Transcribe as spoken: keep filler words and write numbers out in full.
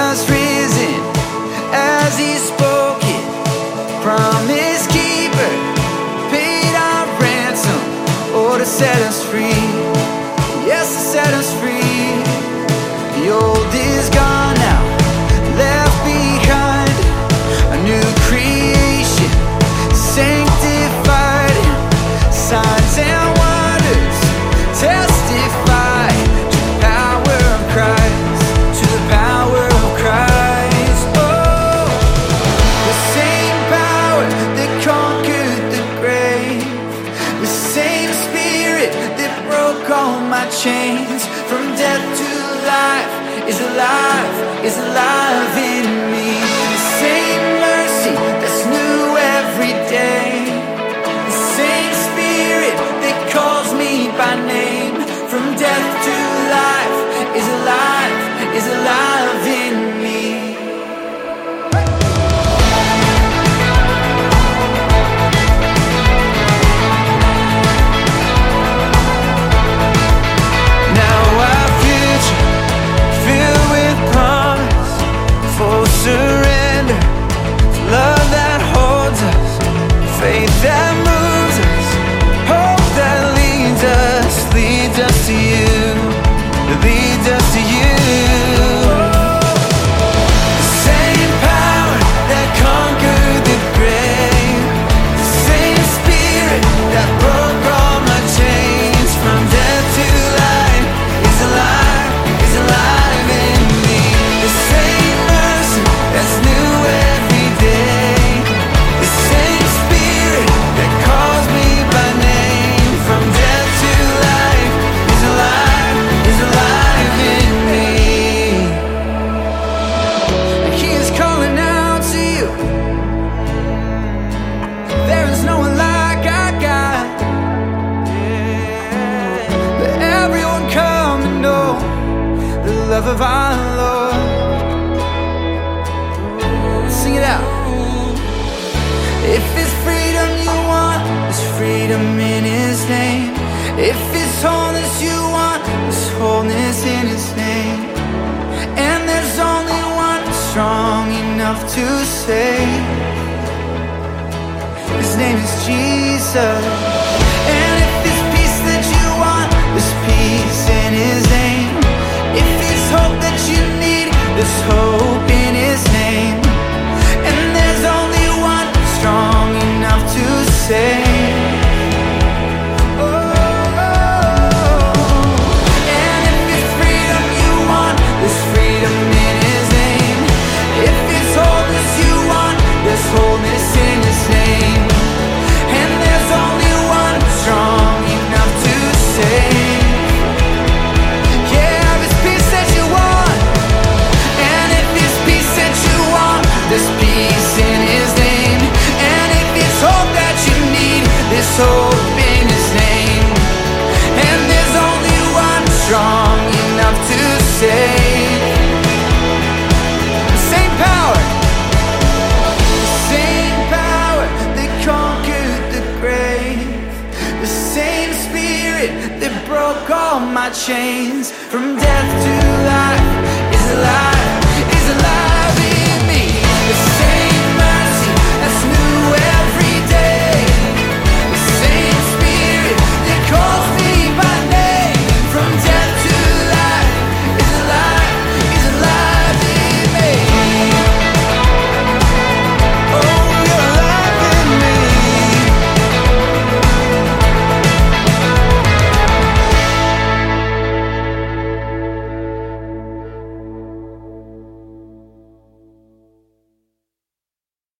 has risen as He spoke it. Promise keeper, paid our ransom, oh, to set us free. Yes, to set us free. The old is gone now, left behind. A new creation, sanctified. Signs and wonders testify to the power of Christ, to the power of Christ. Oh, the same power that conquered the grave, the same Spirit that broke all my chains. From death to life is alive, is alive in me. The same mercy that's new every day, the same Spirit that calls me by name. From death to life is alive, is alive in me. Now our future filled with promise, full surrender, love that holds us, faith that moves us, hope that leads us, leads us to you, leads us to you. The same power that conquered the grave, the same Spirit that broke all my chains. From death to life is alive, is alive in me. The same mercy that's new every day, the same Spirit that calls me by name. From death to life is alive, is alive in me. And He is calling out to you. There is no one like our God. Let everyone come and know the love of our Lord. Sing it out. If it's freedom you want, there's freedom in His name. If it's wholeness you want, there's wholeness in His name. And there's only one strong enough to save. His name is Jesus. And if it's peace that you want, there's peace in His name. If it's hope that you need, there's hope in His name. And there's only one strong enough to save. Oh, and if it's freedom you want, there's freedom in His name. If it's wholeness you want, there's wholeness in His name. And there's only one strong enough to save. Yeah, if it's peace that you want, and if it's peace that you want, there's peace in His name. And if it's hope that you need, there's hope in His name. And there's only one strong enough to save. The same power, the same power that conquered the grave, the same Spirit that broke all my chains.